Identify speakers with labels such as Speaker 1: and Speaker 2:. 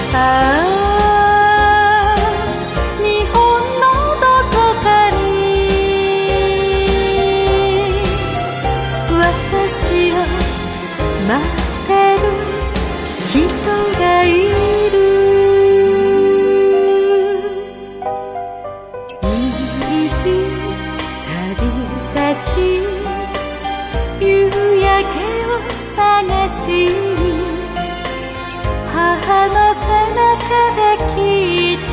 Speaker 1: ああ日本のどこかに私を待ってる人がいる。いい旅立ち夕焼けを探しに母の背中で聞いた歌を道連れに。